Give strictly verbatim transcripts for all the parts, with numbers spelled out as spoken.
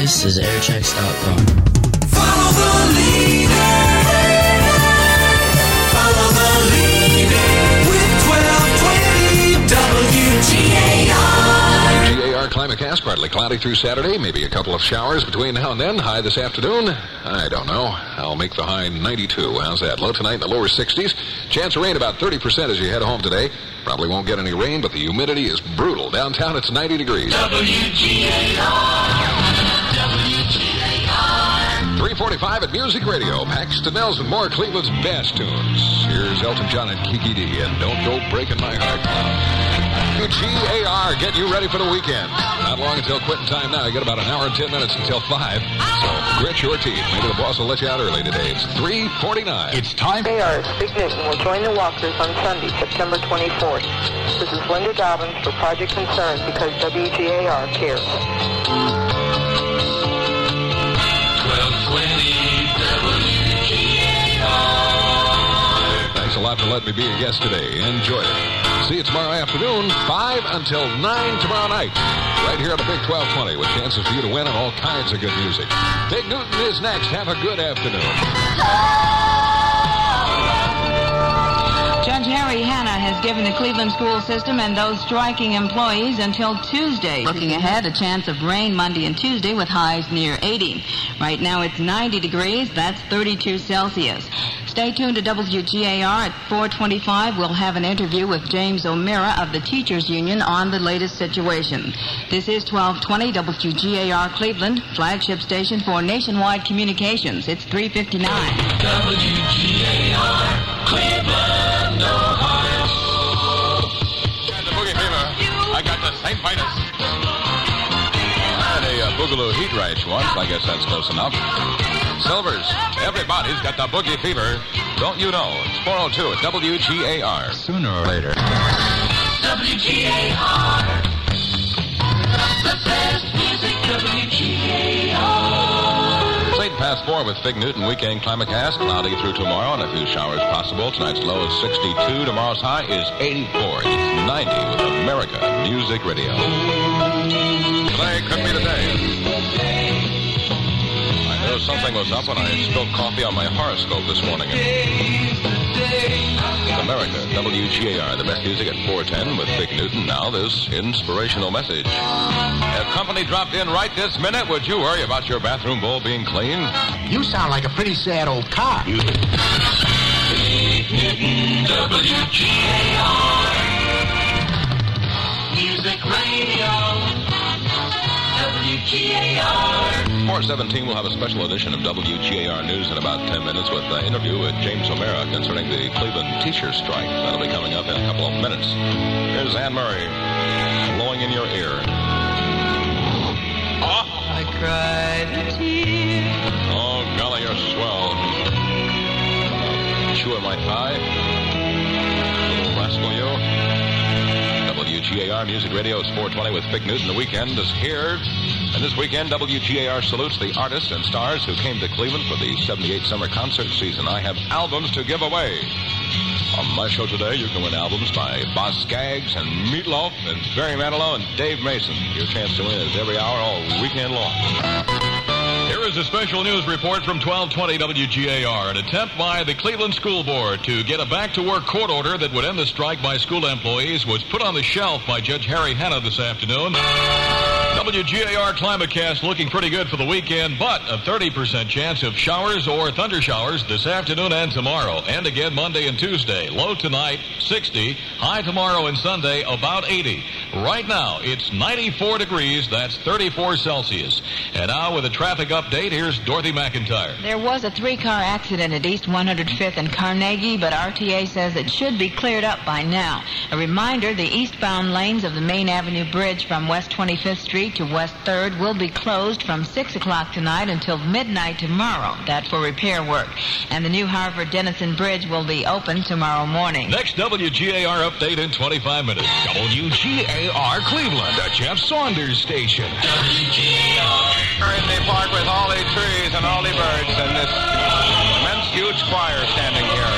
This is airchecks dot com. Follow the leader. Follow the leader with twelve twenty W G A R. G A R Climacast, partly cloudy through Saturday. Maybe a couple of showers between now and then. High this afternoon. I don't know. I'll make the high ninety-two. How's that? Low tonight in the lower sixties. Chance of rain about thirty percent as you head home today. Probably won't get any rain, but the humidity is brutal. Downtown, it's ninety degrees. W G A R. W G A R. three forty-five at Music Radio. Paxton Nelson, more Cleveland's best tunes. Here's Elton John and Kiki D, and Don't Go Breaking My Heart Now. W G A R, get you ready for the weekend. Not long until quitting time now. You got about an hour and ten minutes until five. So grit your teeth. Maybe the boss will let you out early today. It's three forty-nine. It's time. G A R's Big Newton will join the walkers on Sunday, September twenty-fourth. This is Linda Dobbins for Project Concern because W G A R cares. twelve twenty W G A R. Thanks a lot for letting me be a guest today. Enjoy it. See you tomorrow afternoon, five until nine tomorrow night. Right here on the Big twelve twenty with chances for you to win and all kinds of good music. Big Newton is next. Have a good afternoon. Judge Harry Hanna has given the Cleveland school system and those striking employees until Tuesday. Looking ahead, a chance of rain Monday and Tuesday with highs near eighty. Right now it's ninety degrees. That's thirty-two Celsius. Stay tuned to W G A R at four twenty-five. We'll have an interview with James O'Meara of the Teachers Union on the latest situation. This is twelve twenty W G A R Cleveland, flagship station for nationwide communications. It's three fifty-nine. W G A R Cleveland, Ohio. And the boogie fever. I got the Saint Vitus. I had a uh, Boogaloo heat rash once. I guess that's close enough. Silvers, everybody's got the boogie fever. Don't you know? It's four oh two at W G A R. Sooner or later. W G A R. The best music, W G A R. It's eight past four with Fig Newton Weekend Climacast. Cloudy through tomorrow and a few showers possible. Tonight's low is sixty-two. Tomorrow's high is eighty-four. It's ninety with America Music Radio. Today could be the day. I knew something was up when I spilled coffee on my horoscope this morning. It's America, W G A R, the best music at four ten with Big Newton. Now this inspirational message. If company dropped in right this minute, would you worry about your bathroom bowl being clean? You sound like a pretty sad old car. Big Newton, W G A R. Music Radio. W G A R. four seventeen will have a special edition of W G A R News in about ten minutes with an interview with James O'Meara concerning the Cleveland teacher strike. That'll be coming up in a couple of minutes. Here's Anne Murray blowing in your ear. Oh, I cried a tear. oh golly, you're swell. Chew my thigh. Little rascal you. W G A R Music Radio is four twenty with Big Newton. The weekend is here. And this weekend, W G A R salutes the artists and stars who came to Cleveland for the seventy-eight summer concert season. I have albums to give away. On my show today, you can win albums by Boz Scaggs and Meatloaf and Barry Manilow and Dave Mason. Your chance to win is every hour all weekend long. Here is a special news report from twelve twenty W G A R. An attempt by the Cleveland School Board to get a back-to-work court order that would end the strike by school employees was put on the shelf by Judge Harry Hanna this afternoon. W G A R Climacast looking pretty good for the weekend, but a thirty percent chance of showers or thunder showers this afternoon and tomorrow, and again Monday and Tuesday. Low tonight, sixty. High tomorrow and Sunday, about eighty. Right now, it's ninety-four degrees. That's thirty-four Celsius. And now with a traffic update, here's Dorothy McIntyre. There was a three-car accident at East one hundred fifth and Carnegie, but R T A says it should be cleared up by now. A reminder, the eastbound lanes of the Main Avenue Bridge from West twenty-fifth Street to West third will be closed from six o'clock tonight until midnight tomorrow. That for repair work. And the new Harvard-Denison Bridge will be open tomorrow morning. Next W G A R update in twenty-five minutes. W G A R Cleveland, the Jeff Saunders station. W G A R. We're in the park with all the trees and all the birds and this immense huge choir standing here.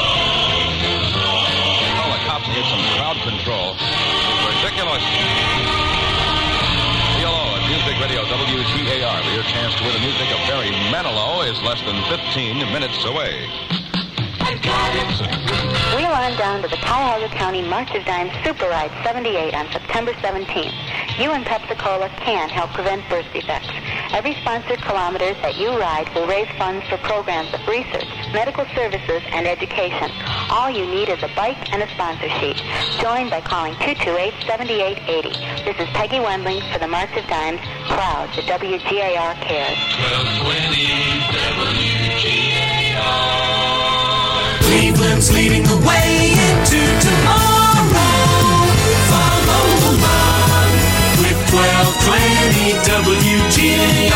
Well, the cops get some crowd control. Ridiculous. C L O at Music Radio. Radio, W G A R. For your chance to win the music of Barry Manilow is less than fifteen minutes away. Wheel on down to the Cuyahoga County March of Dimes Super Ride seventy-eight on September seventeenth. You and Pepsi-Cola can help prevent birth defects. Every sponsored kilometers that you ride will raise funds for programs of research, medical services, and education. All you need is a bike and a sponsor sheet. Join by calling two two eight, seven eight eight zero. This is Peggy Wendling for the March of Dimes, proud that W G A R cares. twelve twenty W G A R. Cleveland's leading the way into tomorrow. Follow along with twelve twenty W G A R.